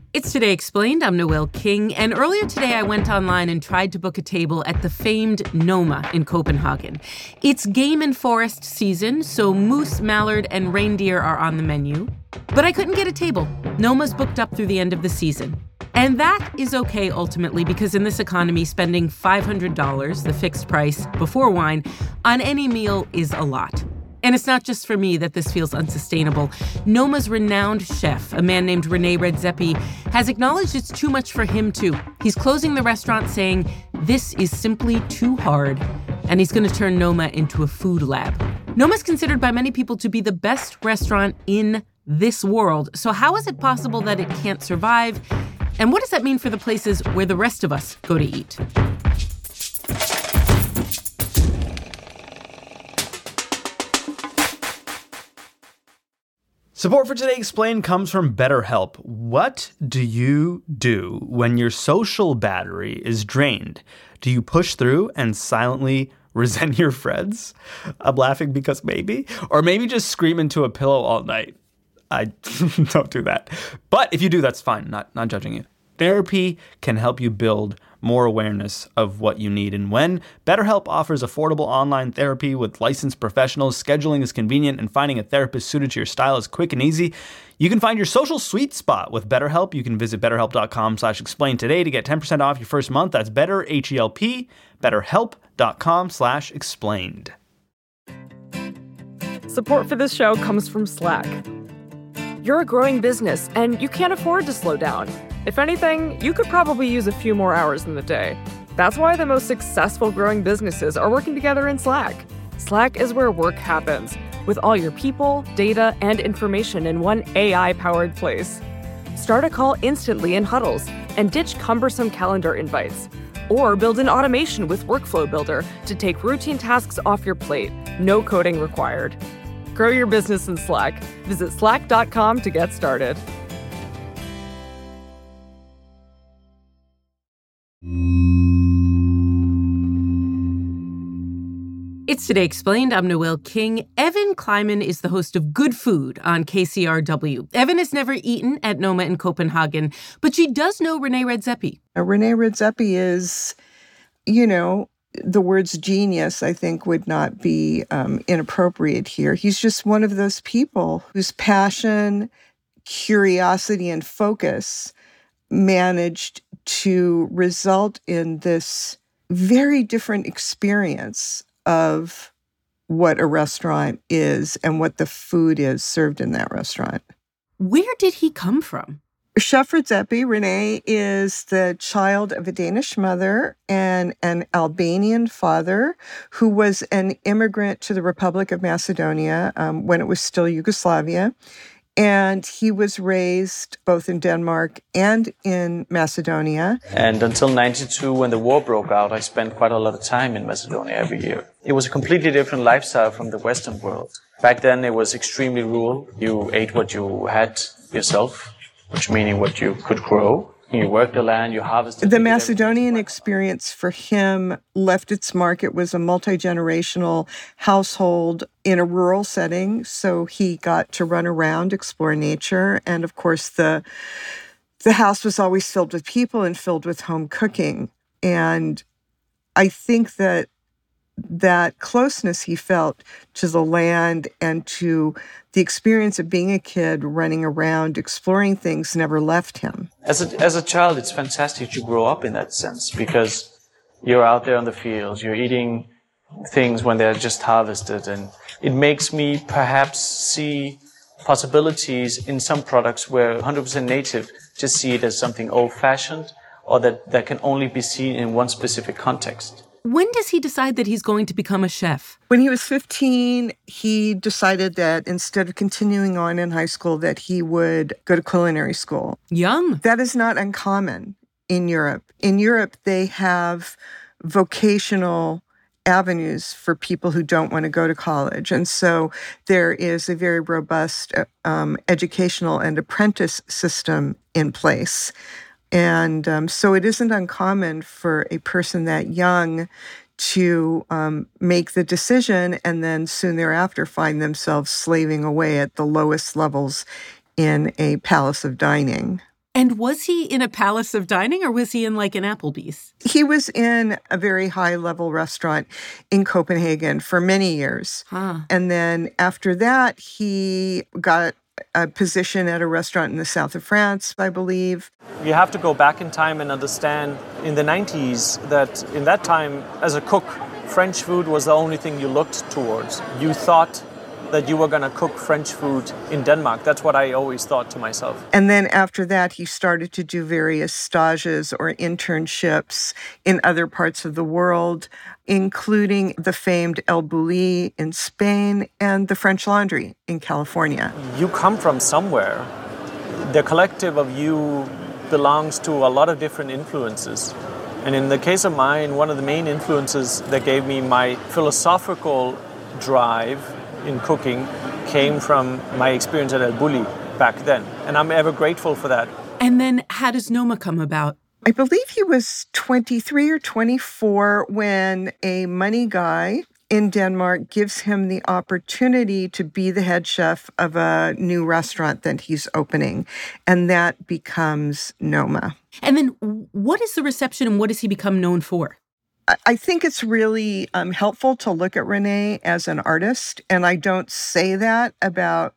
It's Today Explained. I'm Noelle King, and earlier today I went online and tried to book a table at the famed Noma in Copenhagen. It's game and forest season, so moose, mallard, and reindeer are on the menu. But I couldn't get a table. Noma's booked up through the end of the season. And that is okay ultimately, because in this economy, spending $500, the fixed price before wine, on any meal is a lot. And it's not just for me that this feels unsustainable. Noma's renowned chef, a man named Rene Redzepi, has acknowledged it's too much for him too. He's closing the restaurant saying, this is simply too hard, and he's going to turn Noma into a food lab. Noma's considered by many people to be the best restaurant in this world. So how is it possible that it can't survive? And what does that mean for the places where the rest of us go to eat? Support for Today Explained comes from BetterHelp. What do you do when your social battery is drained? Do you push through and silently resent your friends? I'm laughing because maybe. Or maybe just scream into a pillow all night. I don't do that. But if you do, that's fine. Not judging you. Therapy can help you build more awareness of what you need and when. BetterHelp offers affordable online therapy with licensed professionals. Scheduling is convenient, and finding a therapist suited to your style is quick and easy. You can find your social sweet spot with BetterHelp. You can visit BetterHelp.com/explain today to get 10% off your first month. That's BetterHelp, BetterHelp.com/explained. Support for this show comes from Slack. You're a growing business, and you can't afford to slow down. If anything, you could probably use a few more hours in the day. That's why the most successful growing businesses are working together in Slack. Slack is where work happens, with all your people, data, and information in one AI-powered place. Start a call instantly in huddles and ditch cumbersome calendar invites. Or build an automation with Workflow Builder to take routine tasks off your plate. No coding required. Grow your business in Slack. Visit slack.com to get started. It's Today Explained. I'm Noelle King. Evan Kleiman is the host of Good Food on KCRW. Evan has never eaten at Noma in Copenhagen, but she does know Rene Redzepi. Rene Redzepi is, the words genius, I think, would not be inappropriate here. He's just one of those people whose passion, curiosity, and focus managed to result in this very different experience of what a restaurant is and what the food is served in that restaurant. Where did he come from? Chef Redzepi, Rene, is the child of a Danish mother and an Albanian father who was an immigrant to the Republic of Macedonia when it was still Yugoslavia. And he was raised both in Denmark and in Macedonia. And until 92, when the war broke out, I spent quite a lot of time in Macedonia every year. It was a completely different lifestyle from the Western world. Back then, it was extremely rural. You ate what you had yourself, which meaning what you could grow. You worked the land, you harvested. The Macedonian experience for him left its mark. It was a multi-generational household in a rural setting, so he got to run around, explore nature, and of course the house was always filled with people and filled with home cooking. And I think that closeness he felt to the land and to the experience of being a kid running around, exploring things never left him. As a child, it's fantastic to grow up in that sense because you're out there on the fields, you're eating things when they're just harvested, and it makes me perhaps see possibilities in some products where 100% native just see it as something old-fashioned or that can only be seen in one specific context. When does he decide that he's going to become a chef? When he was 15, he decided that instead of continuing on in high school, that he would go to culinary school. Young. That is not uncommon in Europe. In Europe, they have vocational avenues for people who don't want to go to college. And so there is a very robust educational and apprentice system in place. And so it isn't uncommon for a person that young to make the decision and then soon thereafter find themselves slaving away at the lowest levels in a palace of dining. And was he in a palace of dining or was he in like an Applebee's? He was in a very high-level restaurant in Copenhagen for many years. Huh. And then after that, he got a position at a restaurant in the south of France, I believe. You have to go back in time and understand in the 90s that in that time, as a cook, French food was the only thing you looked towards. You thought that you were going to cook French food in Denmark. That's what I always thought to myself. And then after that, he started to do various stages or internships in other parts of the world, including the famed El Bulli in Spain and the French Laundry in California. You come from somewhere. The collective of you belongs to a lot of different influences. And in the case of mine, one of the main influences that gave me my philosophical drive in cooking came from my experience at El Bulli back then. And I'm ever grateful for that. And then how does Noma come about? I believe he was 23 or 24 when a money guy in Denmark gives him the opportunity to be the head chef of a new restaurant that he's opening. And that becomes Noma. And then what is the reception and what does he become known for? I think it's really helpful to look at René as an artist. And I don't say that about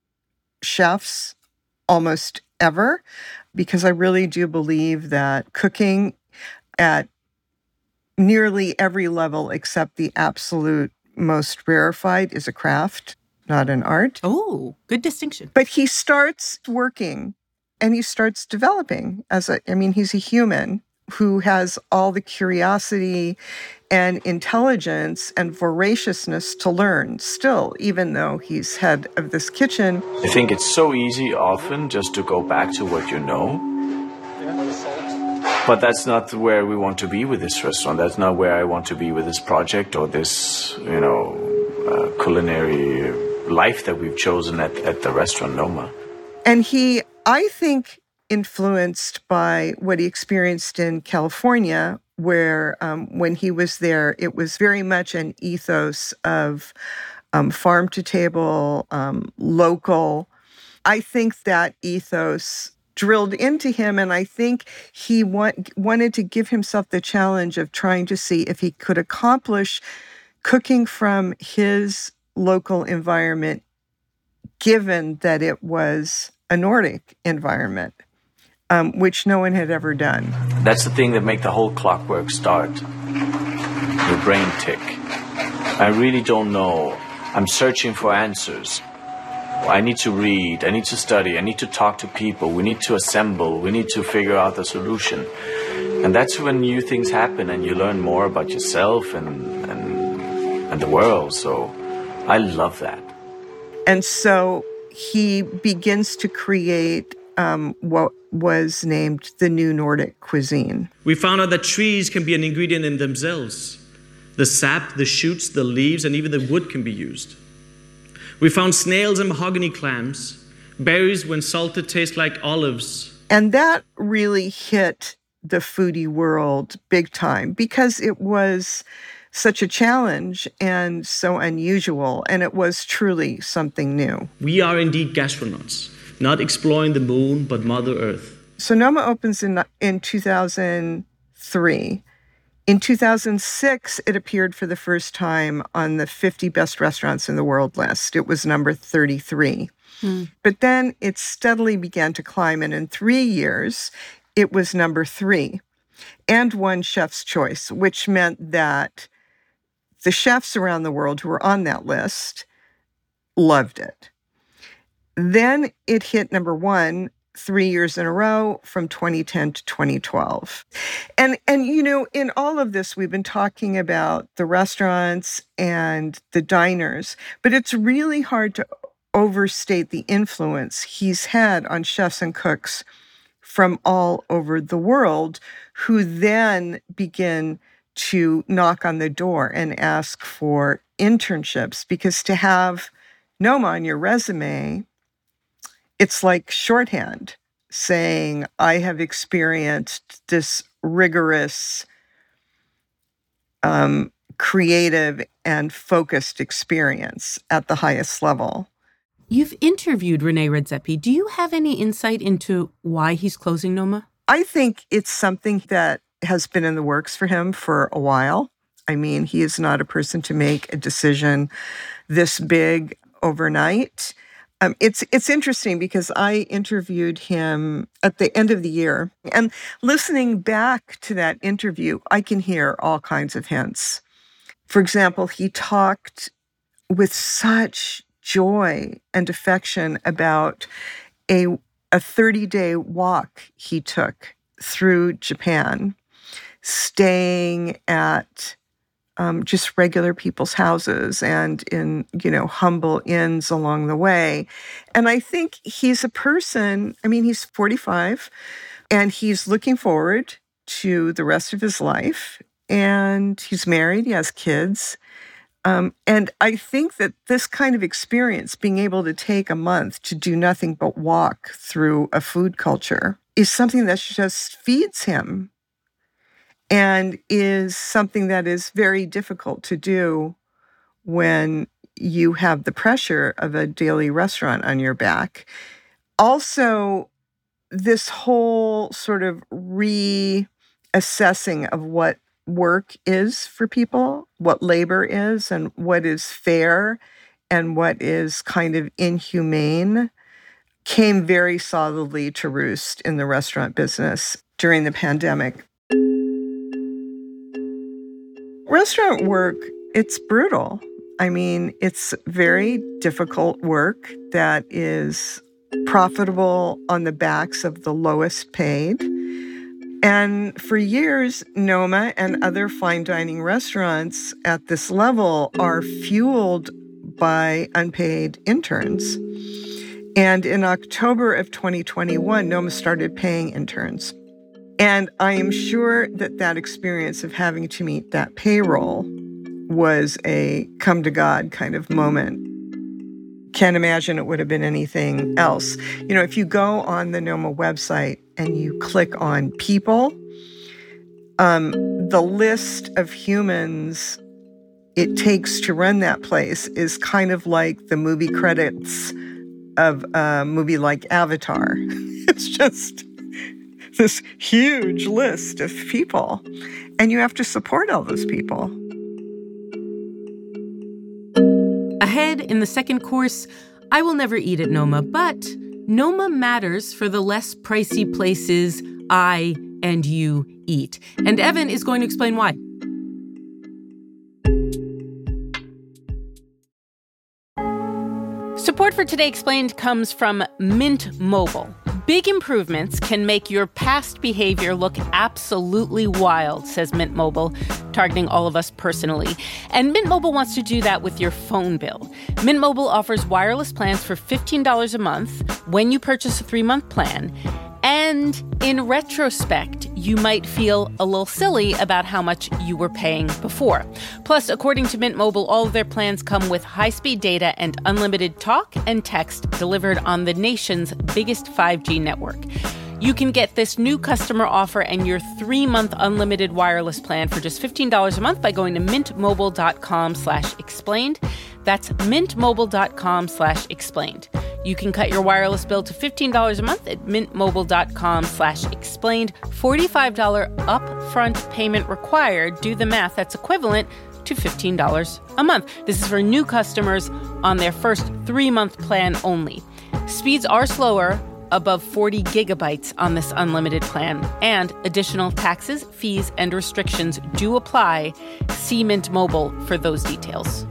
chefs almost ever, because I really do believe that cooking at nearly every level except the absolute most rarefied is a craft, not an art. Oh, good distinction. But he starts working and he starts developing he's a human who has all the curiosity and intelligence and voraciousness to learn still, even though he's head of this kitchen. I think it's so easy often just to go back to what you know. But that's not where we want to be with this restaurant. That's not where I want to be with this project or this, culinary life that we've chosen at the restaurant Noma. And he, I think, influenced by what he experienced in California, where when he was there, it was very much an ethos of farm to table, local. I think that ethos drilled into him, and I think he wanted to give himself the challenge of trying to see if he could accomplish cooking from his local environment, given that it was a Nordic environment. Which no one had ever done. That's the thing that makes the whole clockwork start. The brain tick. I really don't know. I'm searching for answers. I need to read. I need to study. I need to talk to people. We need to assemble. We need to figure out the solution. And that's when new things happen and you learn more about yourself and the world. So I love that. And so he begins to create what was named the New Nordic Cuisine. We found out that trees can be an ingredient in themselves. The sap, the shoots, the leaves, and even the wood can be used. We found snails and mahogany clams. Berries, when salted, taste like olives. And that really hit the foodie world big time because it was such a challenge and so unusual, and it was truly something new. We are indeed gastronauts. Not exploring the moon, but Mother Earth. So Noma opens in 2003. In 2006, it appeared for the first time on the 50 best restaurants in the world list. It was number 33. But then it steadily began to climb, and in 3 years, it was number 3 and won Chef's Choice, which meant that the chefs around the world who were on that list loved it. Then it hit number 1 3 years in a row from 2010 to 2012. And in all of this, we've been talking about the restaurants and the diners, but it's really hard to overstate the influence he's had on chefs and cooks from all over the world who then begin to knock on the door and ask for internships, because to have Noma on your resume, it's like shorthand saying, I have experienced this rigorous, creative and focused experience at the highest level. You've interviewed Rene Redzepi. Do you have any insight into why he's closing Noma? I think it's something that has been in the works for him for a while. I mean, he is not a person to make a decision this big overnight. It's interesting because I interviewed him at the end of the year, and listening back to that interview, I can hear all kinds of hints. For example, he talked with such joy and affection about a 30-day walk he took through Japan, staying at just regular people's houses and in, humble inns along the way. And I think he's a person, he's 45, and he's looking forward to the rest of his life. And he's married, he has kids. And I think that this kind of experience, being able to take a month to do nothing but walk through a food culture, is something that just feeds him and is something that is very difficult to do when you have the pressure of a daily restaurant on your back. Also, this whole sort of reassessing of what work is for people, what labor is, and what is fair and what is kind of inhumane, came very solidly to roost in the restaurant business during the pandemic. Restaurant work, it's brutal. It's very difficult work that is profitable on the backs of the lowest paid. And for years, Noma and other fine dining restaurants at this level are fueled by unpaid interns. And in October of 2021, Noma started paying interns. And I am sure that experience of having to meet that payroll was a come to God kind of moment. Can't imagine it would have been anything else. If you go on the Noma website and you click on people, the list of humans it takes to run that place is kind of like the movie credits of a movie like Avatar. It's just this huge list of people, and you have to support all those people. Ahead in the second course, I will never eat at Noma, but Noma matters for the less pricey places I and you eat. And Evan is going to explain why. Support for Today Explained comes from Mint Mobile. Big improvements can make your past behavior look absolutely wild, says Mint Mobile, targeting all of us personally. And Mint Mobile wants to do that with your phone bill. Mint Mobile offers wireless plans for $15 a month when you purchase a 3-month plan. And in retrospect, you might feel a little silly about how much you were paying before. Plus, according to Mint Mobile, all of their plans come with high-speed data and unlimited talk and text delivered on the nation's biggest 5G network. You can get this new customer offer and your 3-month unlimited wireless plan for just $15 a month by going to mintmobile.com/explained. That's mintmobile.com/explained. You can cut your wireless bill to $15 a month at mintmobile.com/explained. $45 upfront payment required. Do the math. That's equivalent to $15 a month. This is for new customers on their first 3-month plan only. Speeds are slower, above 40 gigabytes on this unlimited plan, and additional taxes, fees, and restrictions do apply. See Mint Mobile for those details.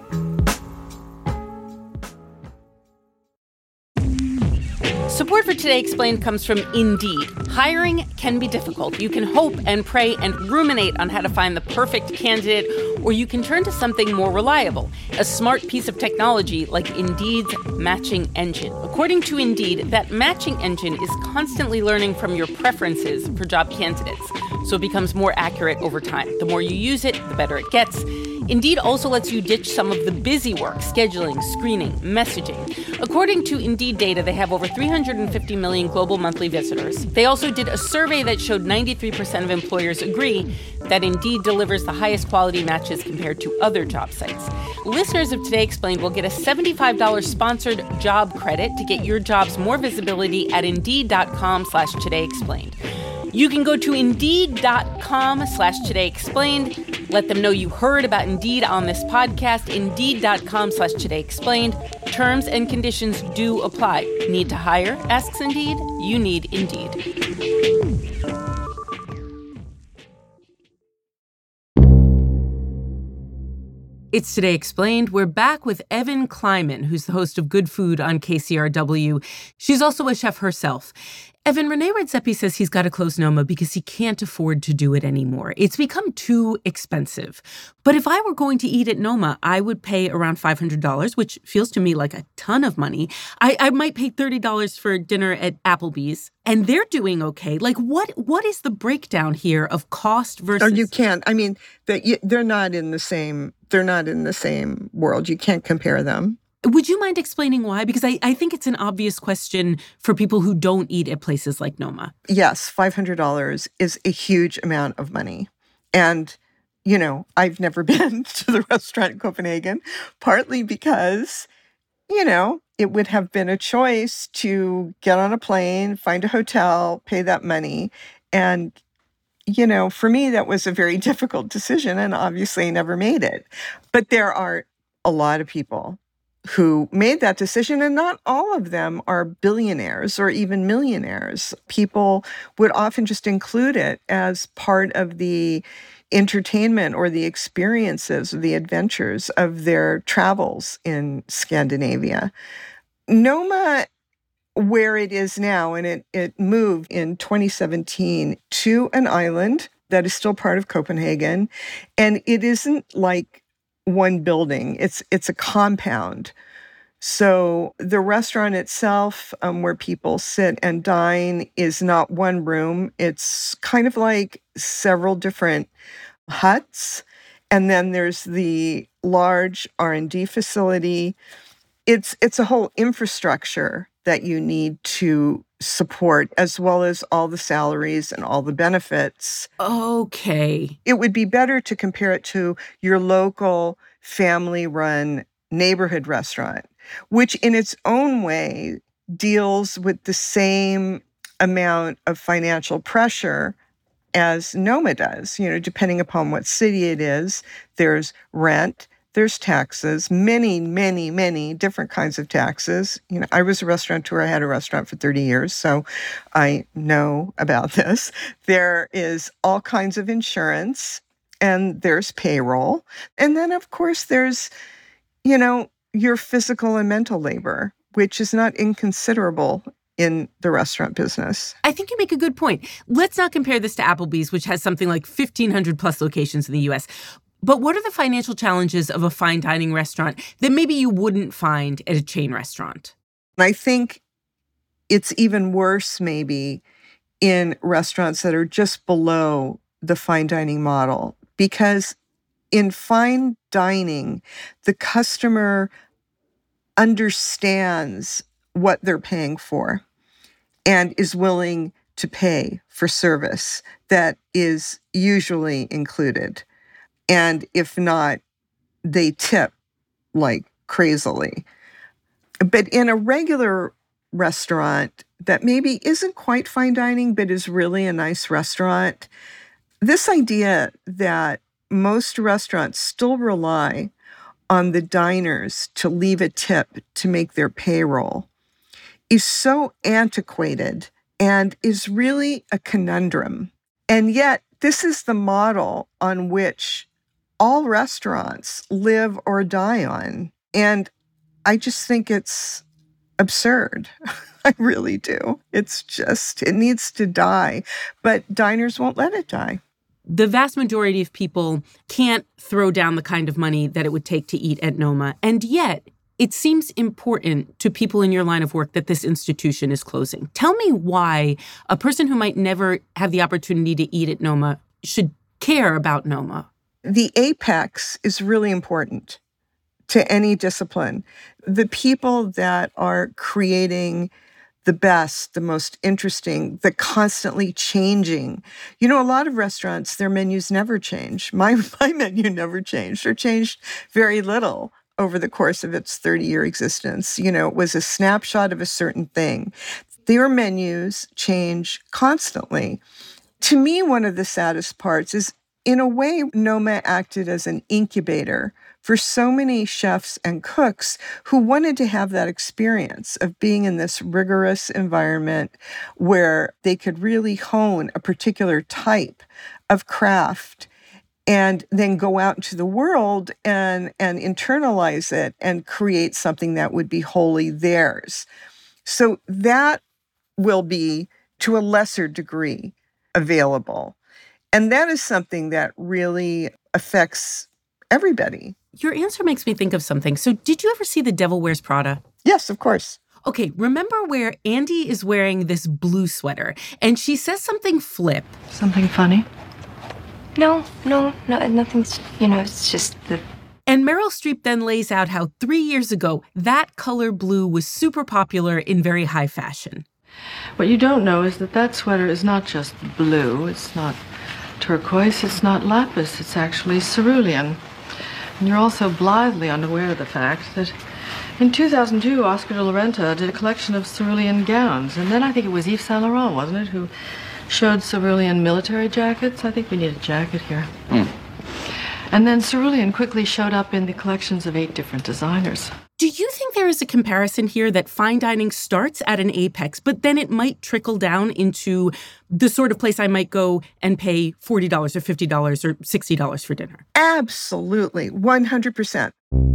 Support for Today Explained comes from Indeed. Hiring can be difficult. You can hope and pray and ruminate on how to find the perfect candidate, or you can turn to something more reliable, a smart piece of technology like Indeed's matching engine. According to Indeed, that matching engine is constantly learning from your preferences for job candidates. so it becomes more accurate over time. The more you use it, the better it gets. Indeed also lets you ditch some of the busy work, scheduling, screening, messaging. According to Indeed data, they have over 350 million global monthly visitors. They also did a survey that showed 93% of employers agree that Indeed delivers the highest quality matches compared to other job sites. Listeners of Today Explained will get a $75 sponsored job credit to get your jobs more visibility at Indeed.com/todayexplained. You can go to Indeed.com/todayexplained. Let them know you heard about Indeed on this podcast. Indeed.com/todayexplained. Terms and conditions do apply. Need to hire? Asks Indeed. You need Indeed. It's Today Explained. We're back with Evan Kleiman, who's the host of Good Food on KCRW. She's also a chef herself. Evan, Rene Redzepi says he's got to close Noma because he can't afford to do it anymore. It's become too expensive. But if I were going to eat at Noma, I would pay around $500, which feels to me like a ton of money. I might pay $30 for dinner at Applebee's, and they're doing okay. Like, what is the breakdown here of cost versus... Oh, you can't. I mean, they're not in the same... They're not in the same world. You can't compare them. Would you mind explaining why? Because I think it's an obvious question for people who don't eat at places like Noma. Yes, $500 is a huge amount of money. And, you know, I've never been to the restaurant in Copenhagen, partly because, you know, it would have been a choice to get on a plane, find a hotel, pay that money. And, you know, for me, that was a very difficult decision, and obviously I never made it. But there are a lot of people who made that decision, and not all of them are billionaires or even millionaires. People would often just include it as part of the entertainment or the experiences or the adventures of their travels in Scandinavia. Noma, where it is now, and it moved in 2017 to an island that is still part of Copenhagen, and it isn't like one building. It's a compound. So the restaurant itself, where people sit and dine, is not one room. It's kind of like several different huts. And then there's the large R&D facility. It's a whole infrastructure that you need to support, as well as all the salaries and all the benefits. Okay. It would be better to compare it to your local family-run neighborhood restaurant, which in its own way deals with the same amount of financial pressure as Noma does. You know, depending upon what city it is, there's rent, there's taxes, many, many, many different kinds of taxes. You know, I was a restaurateur. I had a restaurant for 30 years, so I know about this. There is all kinds of insurance, and there's payroll. And then, of course, there's, you know, your physical and mental labor, which is not inconsiderable in the restaurant business. I think you make a good point. Let's not compare this to Applebee's, which has something like 1,500 plus locations in the U.S., but what are the financial challenges of a fine dining restaurant that maybe you wouldn't find at a chain restaurant? I think it's even worse maybe in restaurants that are just below the fine dining model, because in fine dining, the customer understands what they're paying for and is willing to pay for service that is usually included. And if not, they tip like crazily. But in a regular restaurant that maybe isn't quite fine dining, but is really a nice restaurant, this idea that most restaurants still rely on the diners to leave a tip to make their payroll is so antiquated and is really a conundrum. And yet, this is the model on which all restaurants live or die on. And I just think it's absurd. I really do. It's just, it needs to die. But diners won't let it die. The vast majority of people can't throw down the kind of money that it would take to eat at Noma. And yet, it seems important to people in your line of work that this institution is closing. Tell me why a person who might never have the opportunity to eat at Noma should care about Noma. The apex is really important to any discipline. The people that are creating the best, the most interesting, the constantly changing. You know, a lot of restaurants, their menus never change. My menu never changed or changed very little over the course of its 30-year existence. You know, it was a snapshot of a certain thing. Their menus change constantly. To me, one of the saddest parts is, in a way, Noma acted as an incubator for so many chefs and cooks who wanted to have that experience of being in this rigorous environment where they could really hone a particular type of craft and then go out into the world and internalize it and create something that would be wholly theirs. So that will be, to a lesser degree, available. And that is something that really affects everybody. Your answer makes me think of something. So did you ever see The Devil Wears Prada? Yes, of course. Okay, remember where Andy is wearing this blue sweater and she says something flip? Something funny? No, nothing's, it's just the... And Meryl Streep then lays out how 3 years ago, that color blue was super popular in very high fashion. What you don't know is that sweater is not just blue, it's not turquoise, it's not lapis, it's actually cerulean. And you're also blithely unaware of the fact that in 2002, Oscar de la Renta did a collection of cerulean gowns. And then I think it was Yves Saint Laurent, wasn't it, who showed cerulean military jackets? I think we need a jacket here. And then cerulean quickly showed up in the collections of 8 different designers. Do you think there is a comparison here that fine dining starts at an apex, but then it might trickle down into the sort of place I might go and pay $40 or $50 or $60 for dinner? Absolutely, 100%.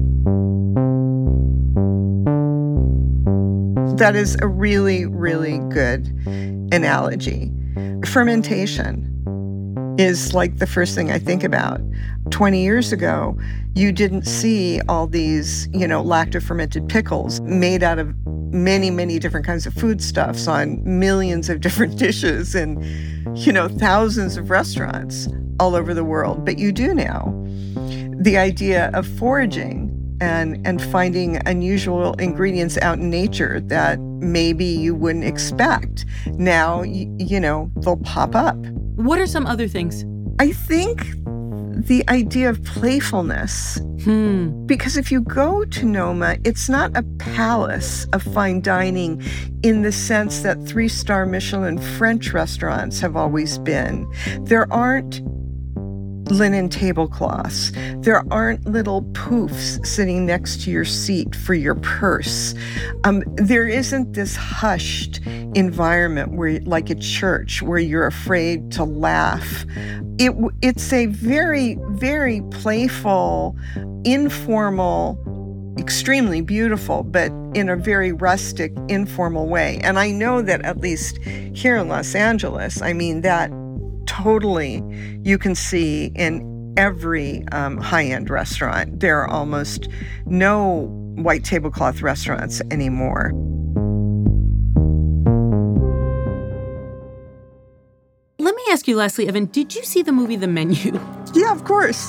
That is a really, really good analogy. Fermentation is like the first thing I think about. 20 years ago, you didn't see all these, lacto-fermented pickles made out of many, many different kinds of foodstuffs on millions of different dishes and, thousands of restaurants all over the world. But you do now. The idea of foraging and finding unusual ingredients out in nature that maybe you wouldn't expect. Now, they'll pop up. What are some other things? I think the idea of playfulness. Because if you go to Noma, it's not a palace of fine dining in the sense that 3-star Michelin French restaurants have always been. There aren't linen tablecloths. There aren't little poofs sitting next to your seat for your purse. There isn't this hushed environment where, like a church, where you're afraid to laugh. It's a very, very playful, informal, extremely beautiful, but in a very rustic, informal way. And I know that at least here in Los Angeles, that totally you can see in every high-end restaurant. There are almost no white tablecloth restaurants anymore. Let me ask you lastly, Evan, did you see the movie The Menu? Yeah, of course.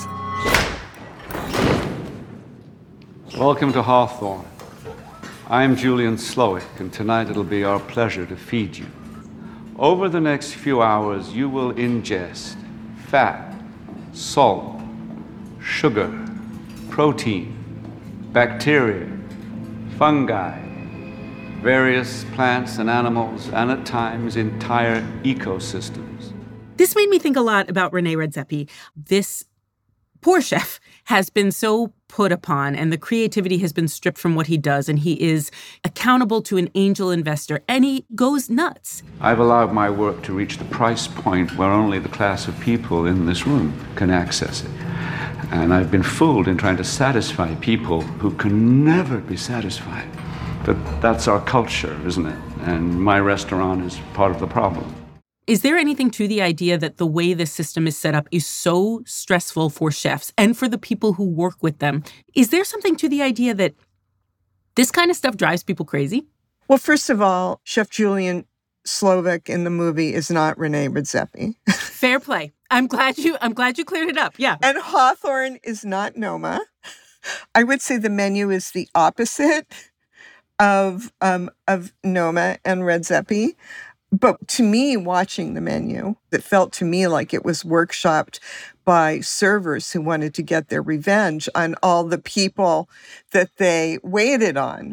Welcome to Hawthorne. I'm Julian Slowick, and tonight it'll be our pleasure to feed you. Over the next few hours, you will ingest fat, salt, sugar, protein, bacteria, fungi, various plants and animals, and at times entire ecosystems. This made me think a lot about Rene Redzepi. This poor chef has been so put upon, and the creativity has been stripped from what he does, and he is accountable to an angel investor, and he goes nuts. I've allowed my work to reach the price point where only the class of people in this room can access it. And I've been fooled in trying to satisfy people who can never be satisfied. But that's our culture, isn't it? And my restaurant is part of the problem. Is there anything to the idea that the way this system is set up is so stressful for chefs and for the people who work with them? Is there something to the idea that This kind of stuff drives people crazy. Well, first of all, Chef Julian Slowik in the movie is not Rene Redzepi. Fair play. I'm glad you cleared it up. Yeah. And Hawthorne is not Noma. I would say the menu is the opposite of Noma and Redzepi. But to me, watching the menu, it felt to me like it was workshopped by servers who wanted to get their revenge on all the people that they waited on.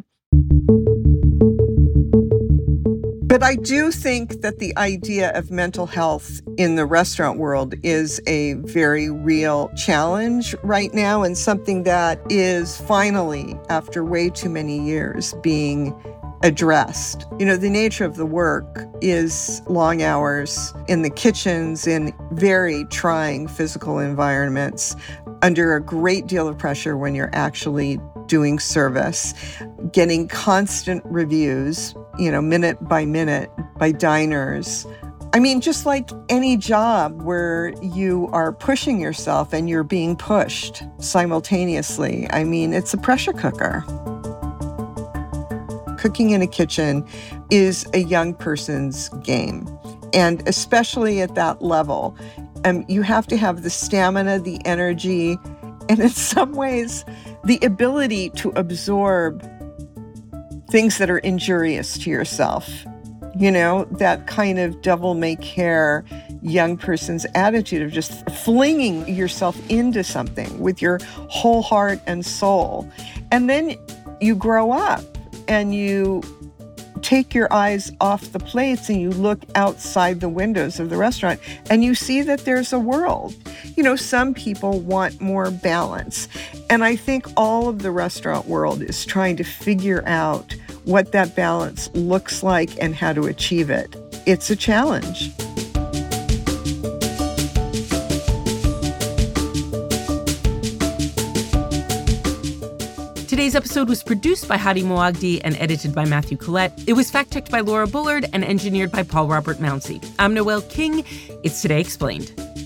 But I do think that the idea of mental health in the restaurant world is a very real challenge right now, and something that is finally, after way too many years, being addressed. You know, the nature of the work is long hours in the kitchens, in very trying physical environments, under a great deal of pressure when you're actually doing service, getting constant reviews, you know, minute by minute by diners. I mean, just like any job where you are pushing yourself and you're being pushed simultaneously. I mean, it's a pressure cooker. Cooking in a kitchen is a young person's game. And especially at that level, you have to have the stamina, the energy, and in some ways, the ability to absorb things that are injurious to yourself. You know, that kind of devil-may-care young person's attitude of just flinging yourself into something with your whole heart and soul. And then you grow up and you take your eyes off the plates and you look outside the windows of the restaurant and you see that there's a world. You know, some people want more balance. And I think all of the restaurant world is trying to figure out what that balance looks like and how to achieve it. It's a challenge. Today's episode was produced by Hadi Moagdi and edited by Matthew Collette. It was fact-checked by Laura Bullard and engineered by Paul Robert Mounsey. I'm Noelle King. It's Today Explained.